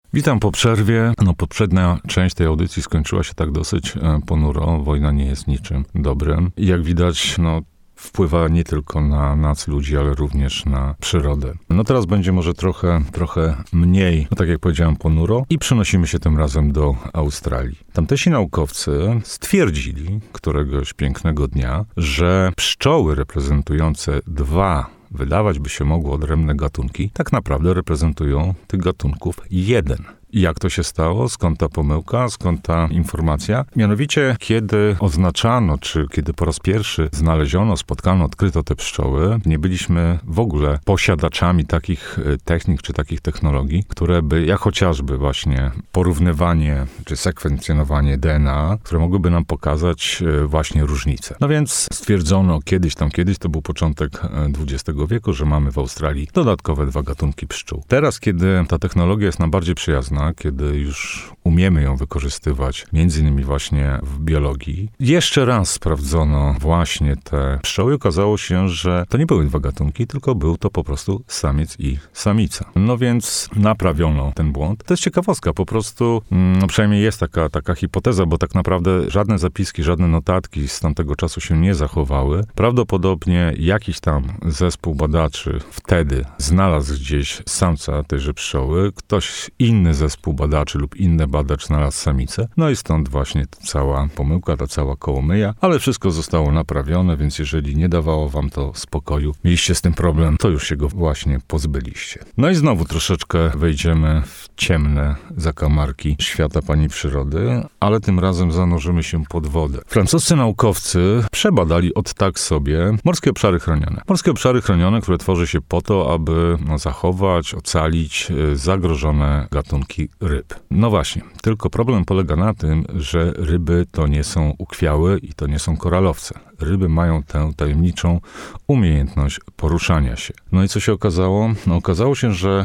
Witam po przerwie. Poprzednia część tej audycji skończyła się tak dosyć ponuro. Wojna nie jest niczym dobrym. I jak widać, wpływa nie tylko na nas ludzi, ale również na przyrodę. Teraz będzie może trochę mniej, tak jak powiedziałem, ponuro i przenosimy się tym razem do Australii. Tamtejsi naukowcy stwierdzili któregoś pięknego dnia, że pszczoły reprezentujące wydawać by się mogło odrębne gatunki, tak naprawdę reprezentują tych gatunków jeden. I jak to się stało? Skąd ta pomyłka? Skąd ta informacja? Mianowicie, kiedy oznaczano, czy kiedy po raz pierwszy znaleziono, spotkano, odkryto te pszczoły, nie byliśmy w ogóle posiadaczami takich technik, czy takich technologii, które by, jak chociażby właśnie porównywanie, czy sekwencjonowanie DNA, które mogłyby nam pokazać właśnie różnice. Więc stwierdzono kiedyś, to był początek XX wieku, że mamy w Australii dodatkowe 2 gatunki pszczół. Teraz, kiedy ta technologia jest nam bardziej przyjazna, kiedy już umiemy ją wykorzystywać, między innymi właśnie w biologii, jeszcze raz sprawdzono właśnie te pszczoły. Okazało się, że to nie były 2 gatunki, tylko był to po prostu samiec i samica. Więc naprawiono ten błąd. To jest ciekawostka, po prostu, przynajmniej jest taka hipoteza, bo tak naprawdę żadne zapiski, żadne notatki z tamtego czasu się nie zachowały. Prawdopodobnie jakiś tam zespół badaczy wtedy znalazł gdzieś samca tejże pszczoły, ktoś inny zespół badaczy lub inny badacz znalazł samicę. I stąd właśnie ta cała pomyłka, ta cała kołomyja, ale wszystko zostało naprawione, więc jeżeli nie dawało wam to spokoju, mieliście z tym problem, to już się go właśnie pozbyliście. I znowu troszeczkę wejdziemy w ciemne zakamarki świata pani przyrody, ale tym razem zanurzymy się pod wodę. Francuscy naukowcy przebadali sobie morskie obszary chronione. Morskie obszary chronione, które tworzy się po to, aby zachować, ocalić zagrożone gatunki ryb. Właśnie, tylko problem polega na tym, że ryby to nie są ukwiały i to nie są koralowce. Ryby mają tę tajemniczą umiejętność poruszania się. I co się okazało? Okazało się, że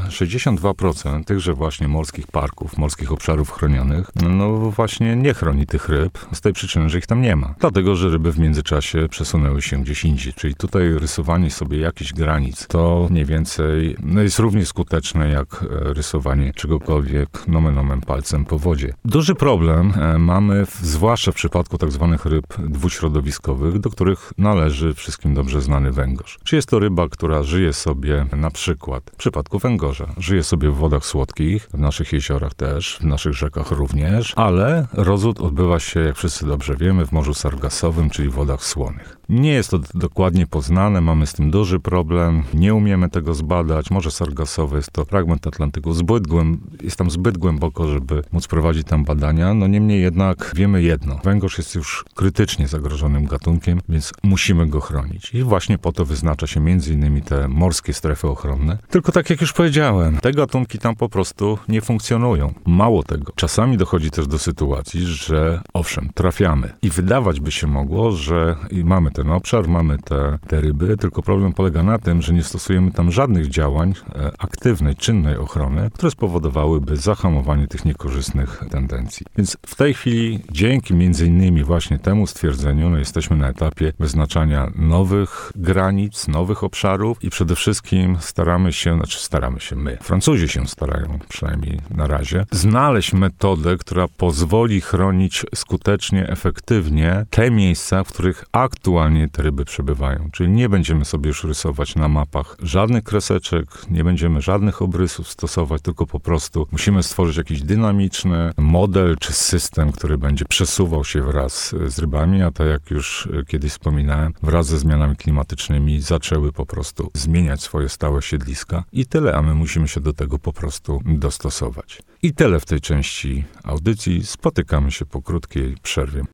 62% tychże właśnie morskich parków, morskich obszarów chronionych, właśnie nie chroni tych ryb z tej przyczyny, że ich tam nie ma. Dlatego, że ryby w międzyczasie przesunęły się gdzieś indziej. Czyli tutaj rysowanie sobie jakichś granic to mniej więcej jest równie skuteczne jak rysowanie czegokolwiek nomen omen palcem po wodzie. Duży problem mamy zwłaszcza w przypadku tak zwanych ryb dwuśrodowiskowych, do których należy wszystkim dobrze znany węgorz. Czy jest to ryba, która żyje sobie na przykład, w przypadku węgorza, żyje sobie w wodach słodkich, w naszych jeziorach też, w naszych rzekach również, ale rozród odbywa się, jak wszyscy dobrze wiemy, w Morzu Sargasowym, czyli w wodach słonych. Nie jest to dokładnie poznane, mamy z tym duży problem, nie umiemy tego zbadać. Morze Sargasowe jest to fragment Atlantyku, jest tam zbyt głęboko, żeby móc prowadzić tam badania. Niemniej jednak wiemy jedno, węgorz jest już krytycznie zagrożonym gatunkiem, więc musimy go chronić. I właśnie po to wyznacza się między innymi te morskie strefy ochronne. Tylko tak jak już powiedziałem, te gatunki tam po prostu nie funkcjonują. Mało tego, czasami dochodzi też do sytuacji, że owszem, trafiamy i wydawać by się mogło, że mamy ten obszar, mamy te ryby, tylko problem polega na tym, że nie stosujemy tam żadnych działań aktywnej, czynnej ochrony, które spowodowałyby zahamowanie tych niekorzystnych tendencji. Więc w tej chwili, dzięki między innymi właśnie temu stwierdzeniu, jesteśmy na etapie wyznaczania nowych granic, nowych obszarów i przede wszystkim staramy się my, Francuzi się starają, przynajmniej na razie, znaleźć metodę, która pozwoli chronić skutecznie, efektywnie te miejsca, w których aktualnie te ryby przebywają. Czyli nie będziemy sobie już rysować na mapach żadnych kreseczek, nie będziemy żadnych obrysów stosować, tylko po prostu musimy stworzyć jakiś dynamiczny model czy system, który będzie przesuwał się wraz z rybami, a tak jak już kiedyś wspominałem, wraz ze zmianami klimatycznymi zaczęły po prostu zmieniać swoje stałe siedliska i tyle, a my musimy się do tego po prostu dostosować. I tyle w tej części audycji. Spotykamy się po krótkiej przerwie.